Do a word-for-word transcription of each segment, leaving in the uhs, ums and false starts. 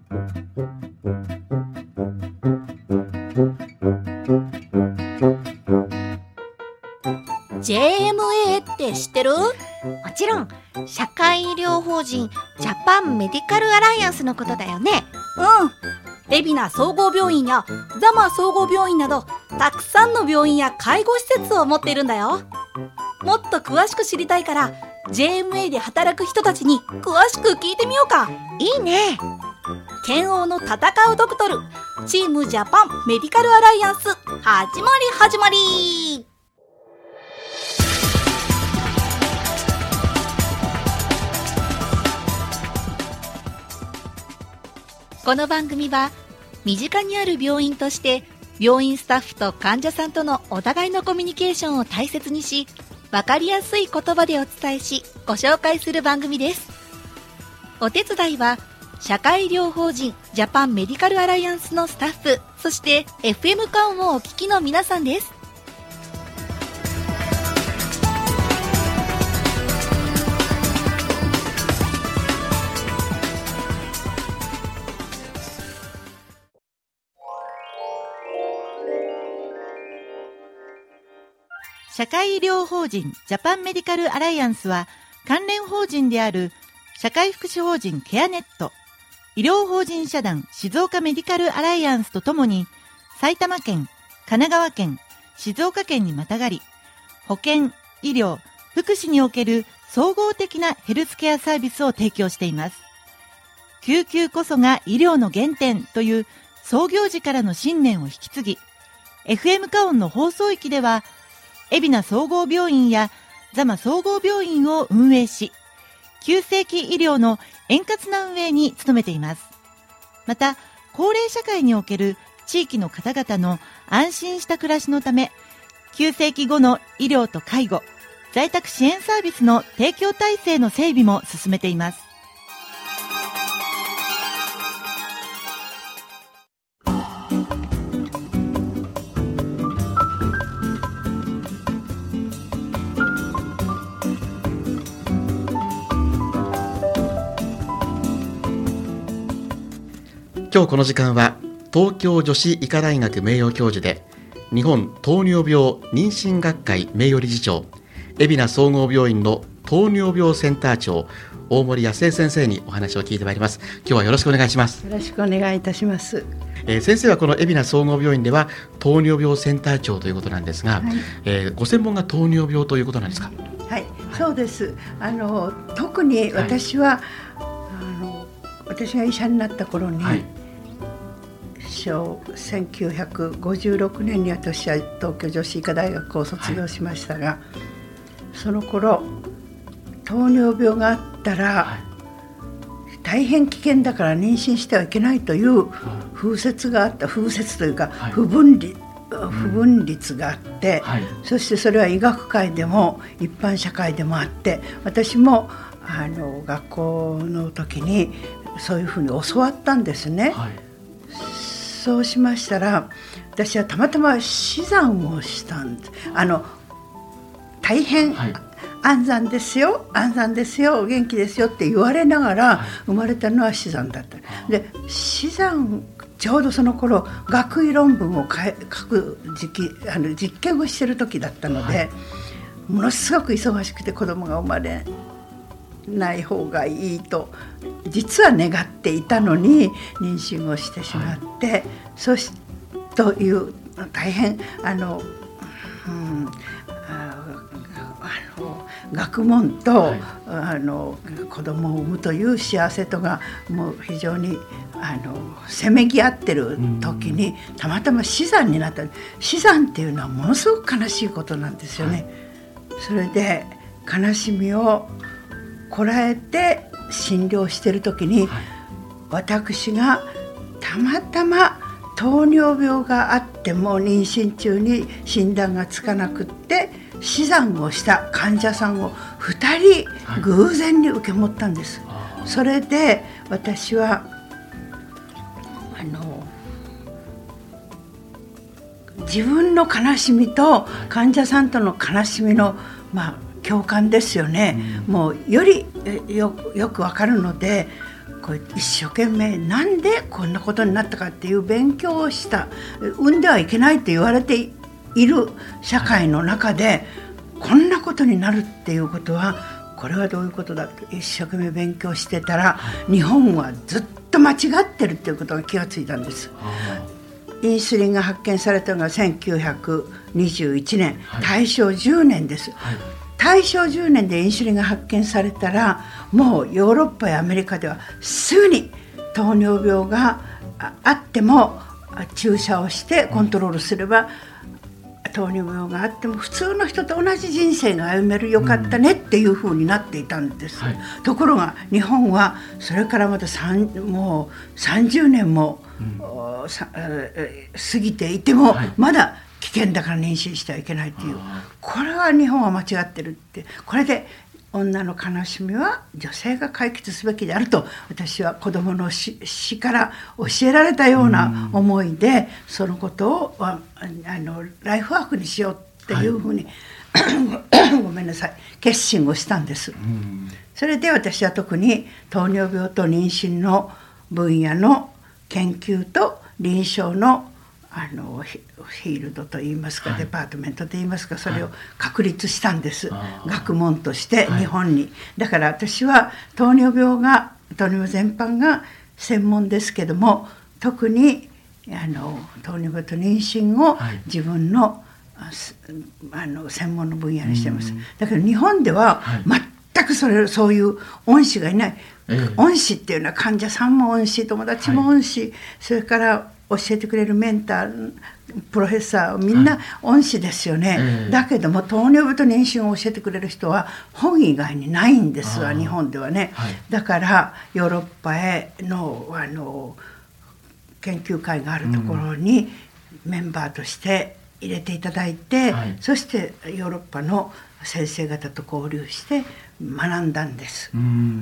ジェーエムエー って知ってる？ もちろん、社会医療法人ジャパンメディカルアライアンスのことだよね。 うん。海老名総合病院や座間総合病院など、たくさんの病院や介護施設を持っているんだよ。もっと詳しく知りたいから、ジェーエムエー で働く人たちに詳しく聞いてみようか。 いいね。 剣王の戦うドクトル、チームジャパンメディカルアライアンス、始まり始まり。 この番組は、身近にある病院として病院スタッフと患者さんとのお互いのコミュニケーションを大切にし、分かりやすい言葉でお伝えし、ご紹介する番組です。お手伝いは社会医療法人ジャパンメディカルアライアンスのスタッフ、そして エフエム カオンをお聞きの皆さんです。社会医療法人ジャパンメディカルアライアンスは、関連法人である社会福祉法人ケアネット、医療法人社団静岡メディカルアライアンスとともに、埼玉県、神奈川県、静岡県にまたがり、保健、医療、福祉における総合的なヘルスケアサービスを提供しています。救急こそが医療の原点という創業時からの信念を引き継ぎ、エフエム カオンの放送域では、海老名総合病院や座間総合病院を運営し、急性期医療の円滑な運営に努めています。また、高齢社会における地域の方々の安心した暮らしのため、急性期後の医療と介護、在宅支援サービスの提供体制の整備も進めています。 今日この時間は、東京女子医科大学名誉教授で日本糖尿病妊娠学会名誉理事長、海老名総合病院の糖尿病センター長、大森康江先生にお話を聞いてまいります。今日はよろしくお願いします。 よろしくお願いいたします。 えー、先生はこの海老名総合病院では糖尿病センター長ということなんですが、はい、えー、ご専門が糖尿病ということなんですか？ はい、そうです。あの特に私は、はい、あの私が医者になった頃に、はい、せんきゅうひゃくごじゅうろくねんに私は東京女子医科大学を卒業しましたが、はい、その頃糖尿病があったら、はい、大変危険だから妊娠してはいけないという風説があった。風説というか、はい、不分離不分率があって、はい、そしてそれは医学界でも一般社会でもあって、私もあの学校の時にそういうふうに教わったんですね。はい、そうしましたら、私はたまたま死産をしたんです。あの大変、はい、安産ですよ安産ですよお元気ですよって言われながら生まれたのは死産だった。で死産、ちょうどその頃学位論文を書く時期、あの実験をしている時だったので、はい、ものすごく忙しくて子供が生まれない方がいいと実は願っていたのに妊娠をしてしまって、はい、そしという大変あの、うん、ああの学問と、はい、あの子供を産むという幸せとがもう非常にあのせめぎ合ってる時に、うん、たまたま死産になった。死産っていうのはものすごく悲しいことなんですよね。はい、それで悲しみをこらえて診療している時に、はい、私がたまたま糖尿病があっても妊娠中に診断がつかなくって死産をした患者さんをふたり偶然に受け持ったんです。はい、それで私はあの自分の悲しみと患者さんとの悲しみの、まあ共感ですよね。うん、もうより よ, よくわかるので、 こう一生懸命なんでこんなことになったかっていう勉強をした。産んではいけないって言われている社会の中でこんなことになるっていうことは、これはどういうことだって一生懸命勉強してたら、日本はずっと間違ってるっていうことが気がついたんです。インスリンが発見されたのがせんきゅうひゃくにじゅういちねん、はい、大正じゅうねんです、はい、大正じゅうねんでインスリンが発見されたら、もうヨーロッパやアメリカではすぐに糖尿病があっても注射をしてコントロールすれば、うん、糖尿病があっても普通の人と同じ人生が歩める、よかったねっていう風になっていたんです、うんはい、ところが日本はそれからまたもうさんじゅうねんも、うん過ぎていても、はい、まだ危険だから妊娠してはいけないっていう、これは日本は間違ってるって、これで女の悲しみは女性が解決すべきであると、私は子どもの死から教えられたような思いで、そのことをあのライフワークにしようっていうふうに、はい、ごめんなさい、決心をしたんです。それで私は特に糖尿病と妊娠の分野の研究と臨床のあのフィールドといいますか、はい、デパートメントといいますか、それを確立したんです、はい、学問として日本に、はい、だから私は糖尿病が糖尿病全般が専門ですけども、特にあの糖尿病と妊娠を自分の、はい、あの専門の分野にしています。だけど日本では全くそれそういう恩師がいない、ええ、恩師っていうのは患者さんも恩師、友達も恩師、はい、それから教えてくれるメンター、プロフェッサー、みんな恩師ですよね、はいええ、だけども糖尿病と妊娠を教えてくれる人は本以外にないんですわ、日本ではね、はい、だからヨーロッパへ の, あの研究会があるところにメンバーとして入れていただいて、はい、そしてヨーロッパの先生方と交流して学んだんです。うん、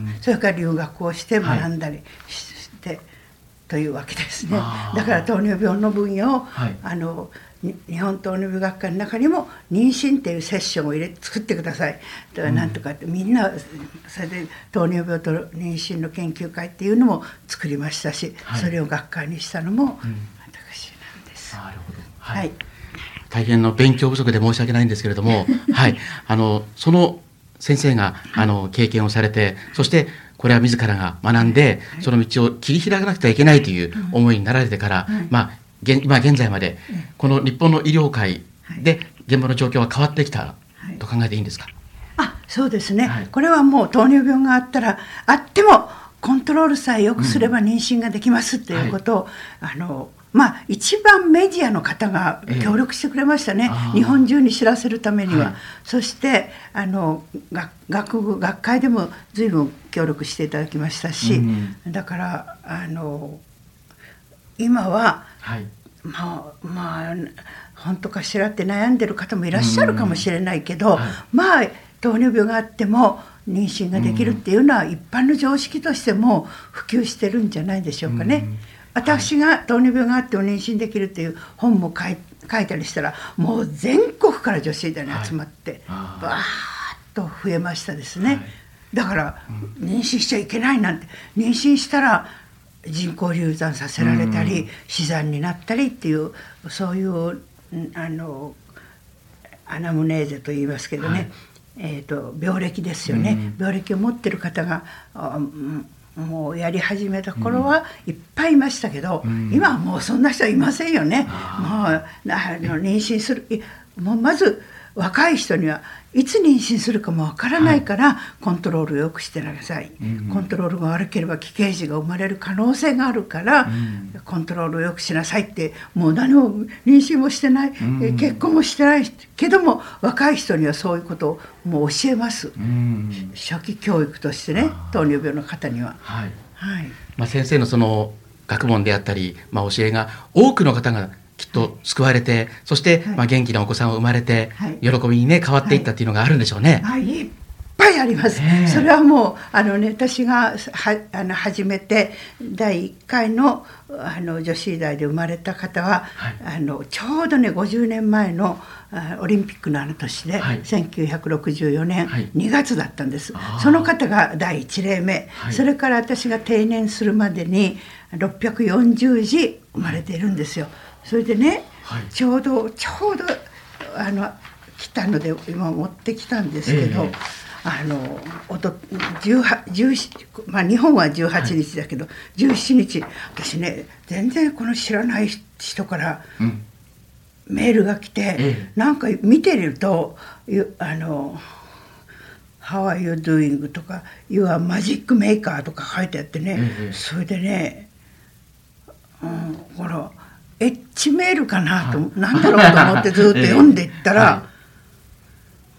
それから留学をして学んだりして、はい、というわけですね。だから糖尿病の分野を、はい、あの日本糖尿病学会の中にも妊娠っていうセッションを入れ作ってくださいとか、なんとかってみんなそれで糖尿病と妊娠の研究会っていうのも作りましたし、はい、それを学会にしたのも私なんです。なるほど、はいはい、 大変の勉強不足で申し訳ないんですけれども、はい、あのその先生があの経験をされて、そしてこれは自らが学んで、はい、その道を切り開かなくてはいけないという思いになられてから、はい、まあ、今現在までこの日本の医療界で現場の状況は変わってきたと考えていいんですか？ はい、あ、そうですね、はい、これはもう糖尿病があったらあってもコントロールさえよくすれば妊娠ができますということを、うんはい、あのまあ、一番メディアの方が協力してくれましたね、えー、日本中に知らせるためには、はい、そしてあの学部学会でも随分協力していただきましたし、うん、だからあの今は、はい、まあまあ本当かしらって悩んでる方もいらっしゃるかもしれないけど、うんはい、まあ糖尿病があっても妊娠ができるっていうのは一般の常識としても普及してるんじゃないでしょうかね、うん私が糖尿病があっても妊娠できるっていう本も書い、書いたりしたら、もう全国から女子医大に集まって、はい、バーッと増えましたですね、はい、だから、うん、妊娠しちゃいけないなんて、妊娠したら人工流産させられたり、うん、死産になったりっていう、そういうあのアナムネーゼと言いますけどね、はいえーと、病歴ですよね、うん、病歴を持ってる方がもうやり始めた頃はいっぱいいましたけど、うん、今はもうそんな人はいませんよね。もうあの妊娠するもうまず若い人にはいつ妊娠するかもわからないから、はい、コントロールをよくしてなさい、うん、コントロールが悪ければ奇形児が生まれる可能性があるから、うん、コントロールをよくしなさいって、もう何も妊娠もしてない、うん、結婚もしてないけども若い人にはそういうことをもう教えます、うん、初期教育としてね、糖尿病の方には、はいはいまあ、先生のその学問であったり、まあ、教えが多くの方がきっと救われて、そして、はいまあ、元気なお子さんを生まれて、はい、喜びにね変わっていったっていうのがあるんでしょうね。 はいはい、いっぱぱいあります、 えー、 それはもうあの、ね、私がはあの初めてだいいっかい の, あの女子医大で生まれた方は、はい、あのちょうどねごじゅうねんまえのオリンピックのあの年で、はい、せんきゅうひゃくろくじゅうよねんにがつだったんです、はい、その方がだいいちれいめ、はい、それから私が定年するまでにろっぴゃくよんじゅうじ生まれているんですよ。それでね、はい、ちょうどちょうどあの来たので今持ってきたんですけど、えー、あのおとじゅうはち、じゅうしち、まあ、日本はじゅうはちにちだけど、はい、じゅうしちにち私ね全然この知らない人から、うんメールが来て、ええ、なんか見てるとあの「How are you doing?」とか「You are magic maker」とか書いてあってね、ええ、それでね、うん、ほらエッチメールかなと、はい、なんだろうと思ってずっと読んでいったら、ええはい、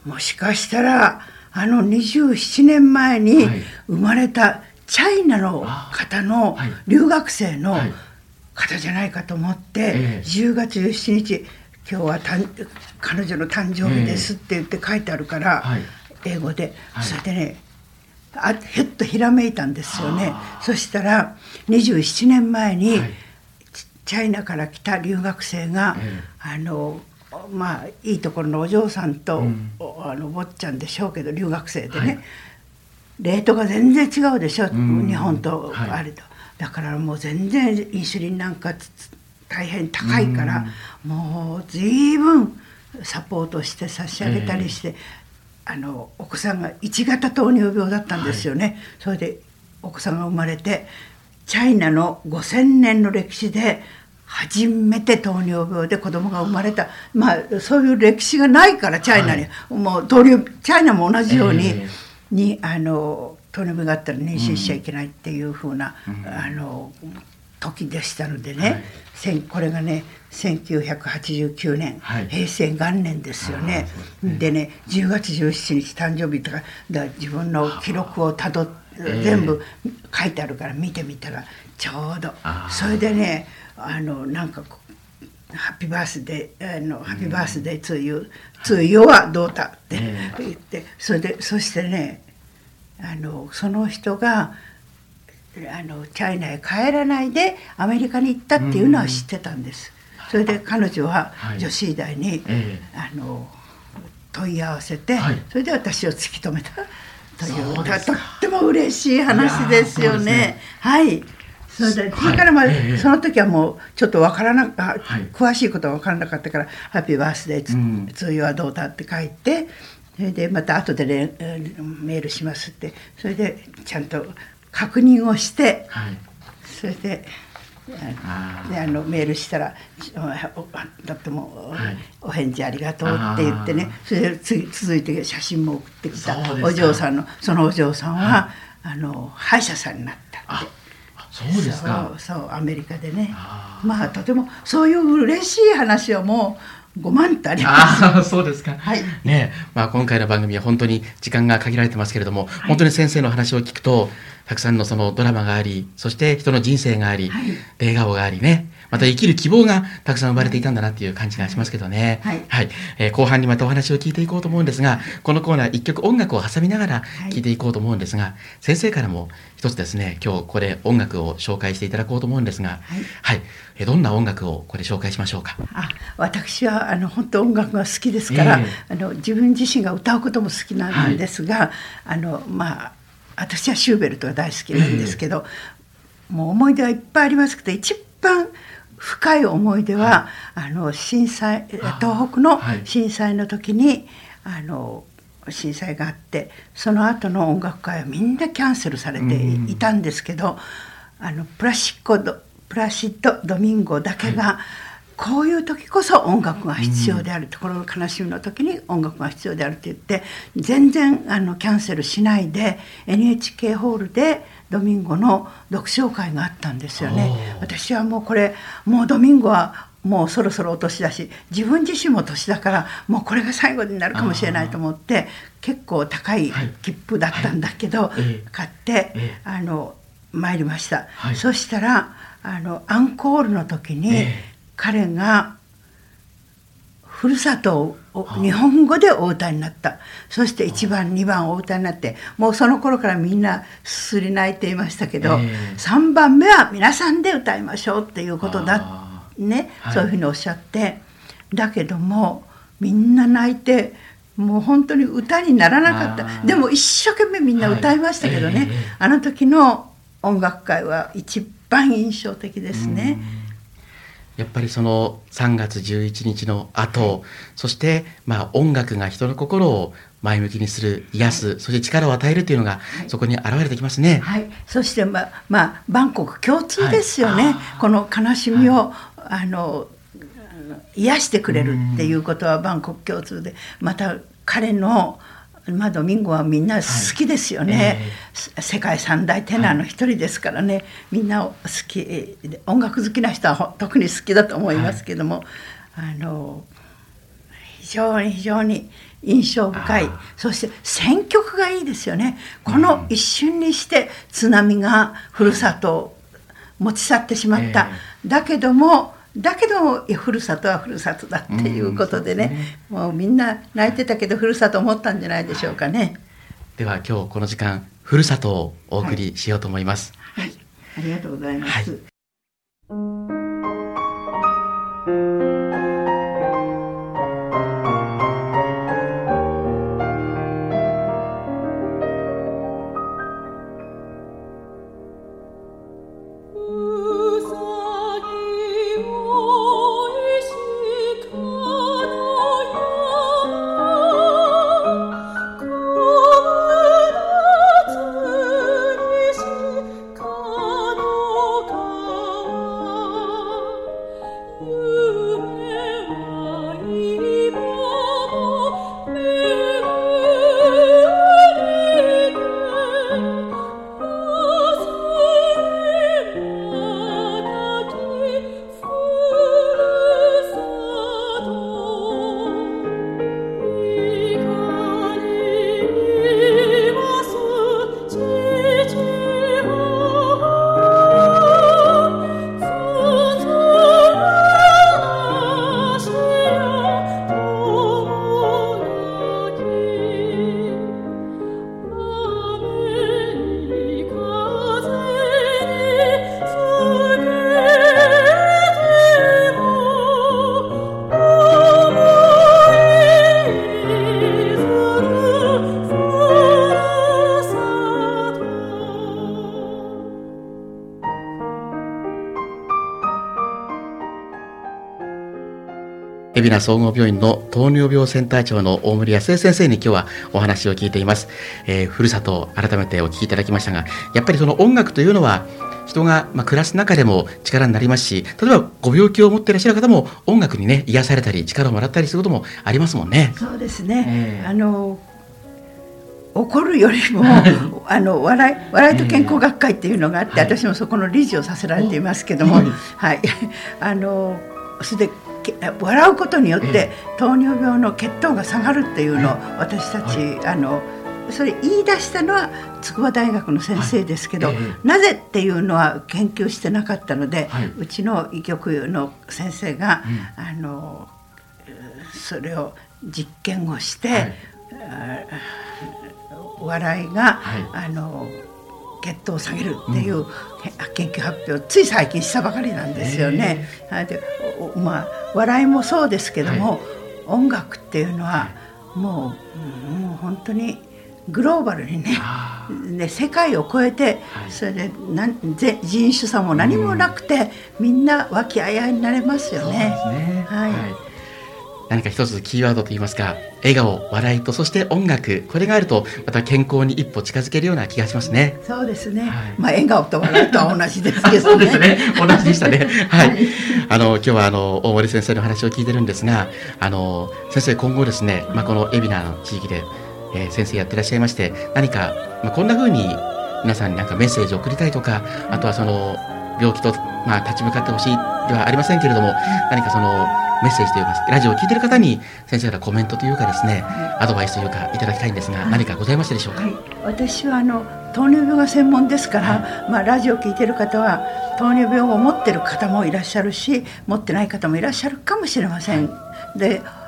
もしかしたらあのにじゅうななねんまえに生まれたチャイナの方の留学生の、はいはい方じゃないかと思って、えー、じゅうがつじゅうしちにち今日はたん彼女の誕生日ですって言って書いてあるから、えーはい、英語で、はい、それでねあひょっとひらめいたんですよね。そしたらにじゅうななねんまえに、はい、チャイナから来た留学生が、えー、あのまあいいところのお嬢さんと、うん、あの坊ちゃんでしょうけど留学生でね、はい、レートが全然違うでしょ、うん、日本とあれと。はいだからもう全然インスリンなんか大変高いからもう随分サポートして差し上げたりして、えー、あの奥さんがいちがた糖尿病だったんですよね、はい、それで奥さんが生まれてチャイナのごせんねんの歴史で初めて糖尿病で子供が生まれた、まあそういう歴史がないからチャイナに、はい、もう糖尿チャイナも同じように、えー、にあの糖尿病があったら妊娠しちゃいけないっていう風な、うん、あの時でしたのでね、はい、これがねせんきゅうひゃくはちじゅうきゅうねん、はい、へいせいがんねんですよね。でねじゅうがつじゅうしちにち誕生日とかだ自分の記録をたどって、えー、全部書いてあるから見てみたらちょうどそれでねあのなんかハッピーバースデーあの、うん、ハッピーバースデーツーユーツーユーはどうだって言って、えー、それでそしてねあのその人があのチャイナへ帰らないでアメリカに行ったっていうのは知ってたんです。それで彼女は女子医大に、はいえー、あの問い合わせて、はい、それで私を突き止めたというとっても嬉しい話ですよね。ねはいそれでそれからまあ、はいえー、その時はもうちょっとわからなか、はい、詳しいことは分からなかったから「ハッピーバースデーツーユーはどうだ?」って書いて。それでまた後でメールしますってそれでちゃんと確認をして、はい、それで あ, であのメールしたら「とっても お,、はい、お返事ありがとう」って言ってねそれで次続いて写真も送ってきたお嬢さんのそのお嬢さんは、はい、あの歯医者さんになったって。 そうですか。 そうそうアメリカでねまあとてもそういう嬉しい話はもうごまんとあります。 ああそうですか、はいねまあ、今回の番組は本当に時間が限られてますけれども、はい、本当に先生の話を聞くとたくさんのそのドラマがありそして人の人生があり、はい、笑顔がありねまた生きる希望がたくさん生まれていたんだなっていう感じがしますけどね、はいはいえー、後半にまたお話を聞いていこうと思うんですがこのコーナー一曲音楽を挟みながら聞いていこうと思うんですが、はい、先生からも一つですね今日ここで音楽を紹介していただこうと思うんですが、はいはいえー、どんな音楽をここで紹介しましょうか。 あ私はあの本当音楽が好きですから、えー、あの自分自身が歌うことも好きなんですが、はい、あのまあ私はシューベルトが大好きなんですけど、えー、もう思い出はいっぱいありますけど一番深い思い出は、はい、あの震災東北の震災の時にあの震災があってその後の音楽会はみんなキャンセルされていたんですけど、うん、あのプラシッコドプラシッド・ドミンゴだけが、はい、こういう時こそ音楽が必要である、うん、ところの悲しみの時に音楽が必要であるって言って全然あのキャンセルしないで エヌエイチケー ホールでドミンゴの読書会があったんですよね。私はもうこれもうドミンゴはもうそろそろお年だし自分自身も年だからもうこれが最後になるかもしれないと思って結構高い切符だったんだけど、はいはい、買って、えー、あの参りました、はい、そしたらあのアンコールの時に、えー、彼がふるさとを日本語でお歌いになった。そしていちばんにばんお歌いになって、もうその頃からみんなすすり泣いていましたけど、えー、さんばんめは皆さんで歌いましょうっていうことだね、はい、そういうふうにおっしゃって、だけどもみんな泣いてもう本当に歌にならなかった。でも一生懸命みんな歌いましたけどね、はいえー、あの時の音楽会は一番印象的ですね。 やっぱりそのさんがつじゅういちにちの後、はい、そしてまあ音楽が人の心を前向きにする、癒す、はい、そして力を与えるというのが、はい、そこに現れてきますね。 はい、そしてまあ、まあ、万国共通ですよね、はい、この悲しみを、はい、あの癒してくれるっていうことは万国共通で、また彼のまあ、ドミンゴはみんな好きですよね、はいえー、世界三大テナーの一人ですからね、はい、みんな好き、音楽好きな人は特に好きだと思いますけども、はい、あの非常に非常に印象深い。そして選曲がいいですよね。この一瞬にして津波がふるさとを持ち去ってしまった、えー、だけどもだけどふるさとはふるさとだっていうことでね、うん、もうみんな泣いてたけどふるさと思ったんじゃないでしょうかね。 では今日この時間ふるさとをお送りしようと思います。 はい、はい、ありがとうございます。はい海老名総合病院の糖尿病センター長の大森康江先生に今日はお話を聞いています。えー、ふるさとを改めてお聞きいただきましたが、やっぱりその音楽というのは人がまあ暮らす中でも力になりますし、例えばご病気を持っていらっしゃる方も音楽にね癒されたり力をもらったりすることもありますもんね。 そうですね、えー、あの怒るよりもあの笑い笑いと健康学会っていうのがあって、はい、私もそこの理事をさせられていますけども、はい、はい、あのそれで笑うことによって糖尿病の血糖が下がるっていうのを私たち、はい、あのそれ言い出したのは筑波大学の先生ですけど、はいえー、なぜっていうのは研究してなかったので、はい、うちの医局の先生が、うん、あのそれを実験をして、はい、笑いが、はい、あの血糖を下げるっていう、うん、研究発表つい最近したばかりなんですよね。でまあ、笑いもそうですけども、はい、音楽っていうのはもう、もう本当にグローバルにね、で世界を超えて、はい、それでなん人種差も何もなくて、うん、みんな和気あいあいになれますよね。 そうですね、 はいはい、 何か一つキーワードといいますか、笑顔、笑いとそして音楽、これがあるとまた健康に一歩近づけるような気がしますね。 そうですね、はい、まあ笑顔と笑いとは同じですけどね。 そうですね、同じでしたね。はい、あの今日はあの大森先生の話を聞いてるんですが、あの先生今後ですね、まあ、この海老名の地域で、えー、先生やってらっしゃいまして、何か、まあ、こんな風に皆さんに何かメッセージを送りたいとか、あとはその病気と、まあ、立ち向かってほしいではありませんけれども、何かそのメッセージというかラジオを聞いている方に先生からコメントというかですね、アドバイスというかいただきたいんですが、何かございましたでしょうか。 はい、私はあの糖尿病が専門ですから、はい、まあ、ラジオを聞いている方は糖尿病を持っている方もいらっしゃるし、持ってない方もいらっしゃるかもしれません。で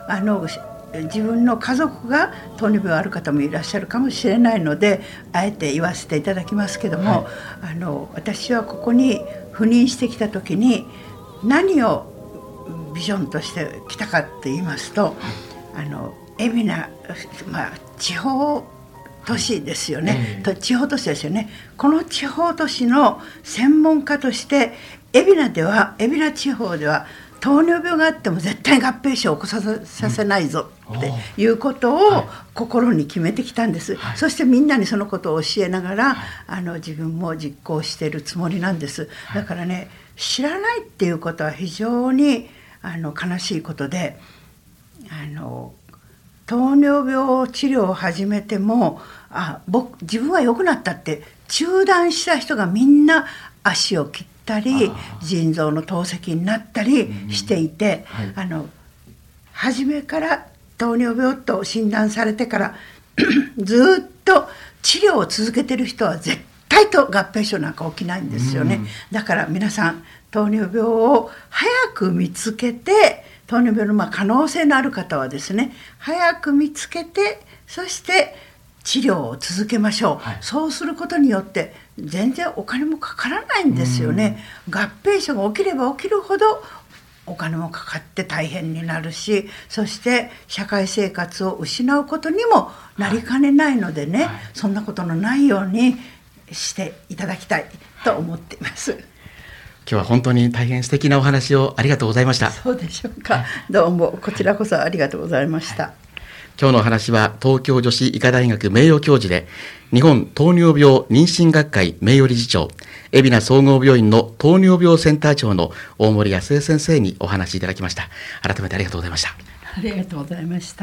あの自分の家族が糖尿病ある方もいらっしゃるかもしれないので、あえて言わせていただきますけども、はい、あの私はここに赴任してきた時に何をビジョンとしてきたかって言いますと、あの海老名、まあ、地方都市ですよね、うん、地方都市ですよね。この地方都市の専門家として海老名では海老名地方では糖尿病があっても絶対合併症を起こさせないぞっていうことを心に決めてきたんです、はい、そしてみんなにそのことを教えながら、はい、あの自分も実行しているつもりなんです。だからね、知らないっていうことは非常にあの悲しいことで、あの糖尿病治療を始めてもあ僕自分は良くなったって中断した人がみんな足を切ってたり腎臓の透析になったりしていて、うんはい、あの初めから糖尿病と診断されてからずっと治療を続けてる人は絶対と合併症なんか起きないんですよね、うん、だから皆さん糖尿病を早く見つけて、糖尿病のまあ可能性のある方はですね、早く見つけて、そして治療を続けましょう、はい、そうすることによって全然お金もかからないんですよね。合併症が起きれば起きるほどお金もかかって大変になるし、そして社会生活を失うことにもなりかねないのでね、はいはい、そんなことのないようにしていただきたいと思っています。 今日は本当に大変素敵なお話をありがとうございました。 そうでしょうか。どうもこちらこそありがとうございました、はい。 今日のお話は東京女子医科大学名誉教授で日本糖尿病妊娠学会名誉理事長、海老名総合病院の糖尿病センター長の大森康江先生にお話しいただきました。改めてありがとうございました。 ありがとうございました。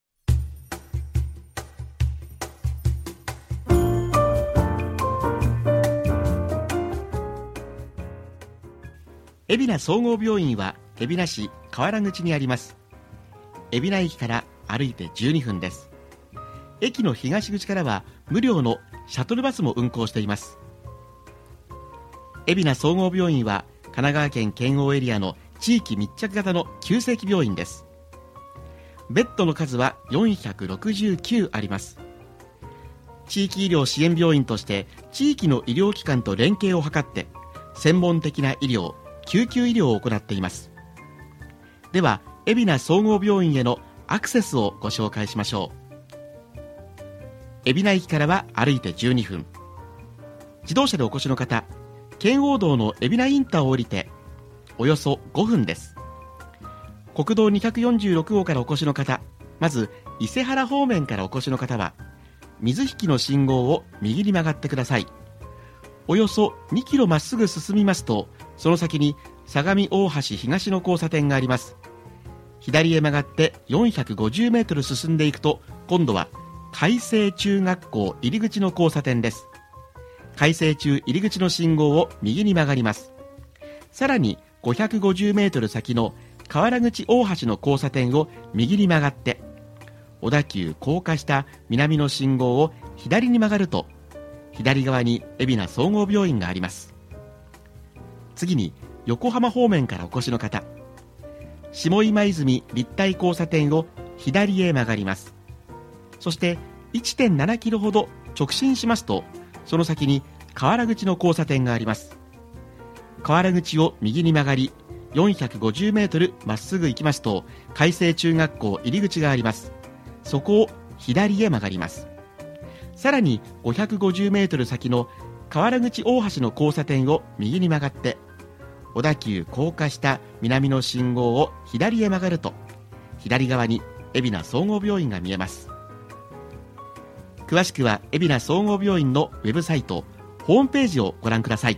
海老名総合病院は海老名市河原口にあります。海老名駅から歩いてじゅうにふんです。駅の東口からは無料のシャトルバスも運行しています。海老名総合病院は神奈川県県央エリアの地域密着型の急性期病院です。ベッドの数はよんひゃくろくじゅうきゅうあります。地域医療支援病院として地域の医療機関と連携を図って専門的な医療、救急医療を行っています。では海老名総合病院へのアクセスをご紹介しましょう。海老名駅からは歩いてじゅうにふん、自動車でお越しの方、圏央道の海老名インターを降りておよそごふんです。国道にひゃくよんじゅうろく号からお越しの方、まず伊勢原方面からお越しの方は水引の信号を右に曲がってください。およそにキロまっすぐ進みますと、その先に相模大橋東の交差点があります。左へ曲がってよんひゃくごじゅうメートル進んでいくと、今度は海星中学校入り口の交差点です。海星中入り口の信号を右に曲がります。さらにごひゃくごじゅうメートル先の河原口大橋の交差点を右に曲がって、小田急高架下南の信号を左に曲がると、左側に海老名総合病院があります。次に横浜方面からお越しの方、下今泉立体交差点を左へ曲がります。そして いってんななキロほど直進しますと、その先に河原口の交差点があります。河原口を右に曲がりよんひゃくごじゅうメートルまっすぐ行きますと、海星中学校入り口があります。そこを左へ曲がります。さらにごひゃくごじゅうメートル先の河原口大橋の交差点を右に曲がって、小田急高架下南の信号を左へ曲がると、左側に海老名総合病院が見えます。詳しくは海老名総合病院のウェブサイト、ホームページをご覧ください。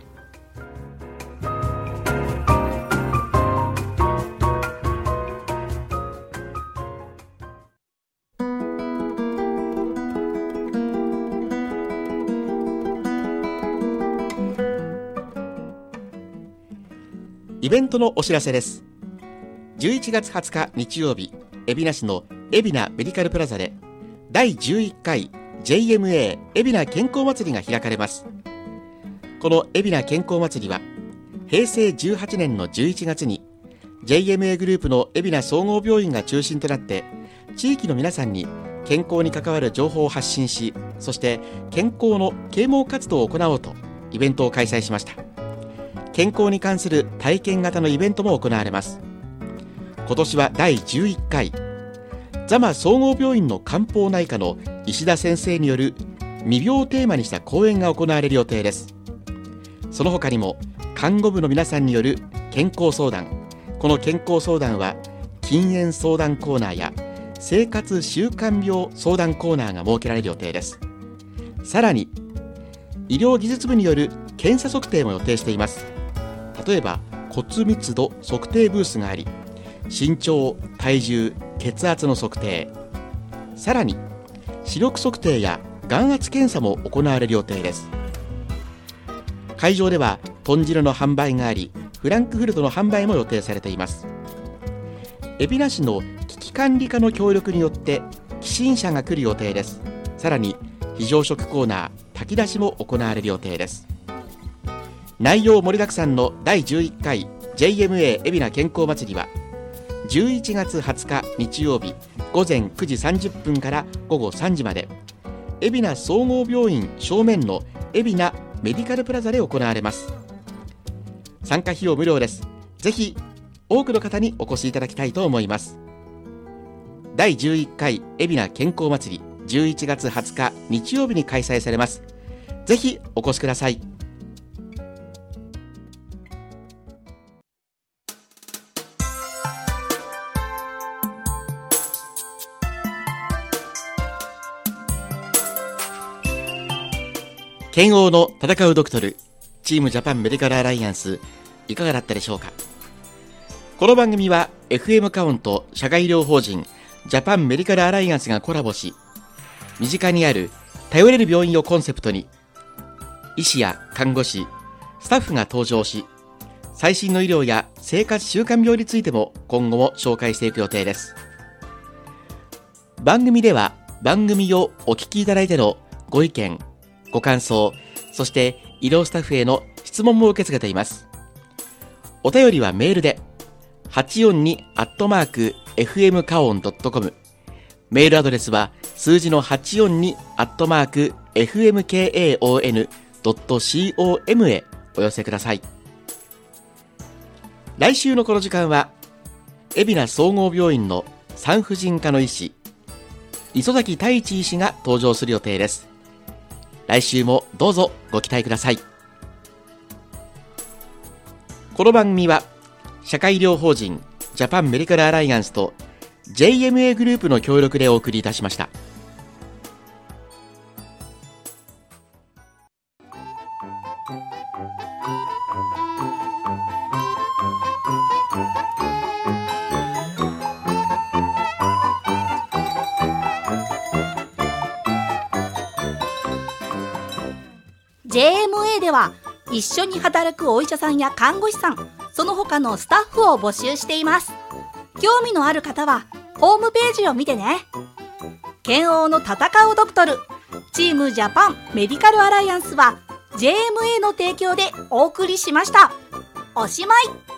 イベントのお知らせです。じゅういちがつはつか日曜日、海老名市の海老名メディカルプラザでだいじゅういっかい ジェイエムエー 海老名健康祭りが開かれます。この海老名健康祭りは平成じゅうはちねんのじゅういちがつにジェイエムエー グループの海老名総合病院が中心となって地域の皆さんに健康に関わる情報を発信し、そして健康の啓蒙活動を行おうとイベントを開催しました。健康に関する体験型のイベントも行われます。今年はだいじゅういっかい座間総合病院の漢方内科の石田先生による未病をテーマにした講演が行われる予定です。その他にも看護部の皆さんによる健康相談、この健康相談は禁煙相談コーナーや生活習慣病相談コーナーが設けられる予定です。さらに医療技術部による検査測定も予定しています。例えば骨密度測定ブースがあり、身長、体重、血圧の測定、さらに視力測定や眼圧検査も行われる予定です。会場では豚汁の販売があり、フランクフルトの販売も予定されています。海老名市の危機管理課の協力によって寄進者が来る予定です。さらに非常食コーナー炊き出しも行われる予定です。内容盛りだくさんのだいじゅういっかい ジェイエムエー 海老名健康祭りはじゅういちがつはつか日曜日ごぜんくじさんじゅっぷんからごごさんじまで、海老名総合病院正面の海老名メディカルプラザで行われます。参加費用無料です。ぜひ多くの方にお越しいただきたいと思います。だいじゅういっかい海老名健康祭りじゅういちがつはつか日曜日に開催されます。ぜひお越しください。健王の戦うドクトル、チームジャパンメディカルアライアンス、いかがだったでしょうか。この番組は エフエム カウント社会医療法人ジャパンメディカルアライアンスがコラボし、身近にある頼れる病院をコンセプトに、医師や看護師、スタッフが登場し、最新の医療や生活習慣病についても今後も紹介していく予定です。番組では番組をお聞きいただいてのご意見、ご感想、そして医療スタッフへの質問も受け付けています。お便りはメールで はちよんに アットマーク エフエム カオン ドットコム、 メールアドレスは数字の はちよんに アットマーク エフエム カオン ドット コム へお寄せください。来週のこの時間は海老名総合病院の産婦人科の医師磯崎太一医師が登場する予定です。来週もどうぞご期待ください。この番組は社会医療法人ジャパンメディカルアライアンスと ジェイエムエー グループの協力でお送りいたしました。 ジェイエムエー では一緒に働くお医者さんや看護師さん、その他のスタッフを募集しています。興味のある方はホームページを見てね。健王の戦うドクトル、チームジャパンメディカルアライアンスは ジェイエムエー の提供でお送りしました。おしまい。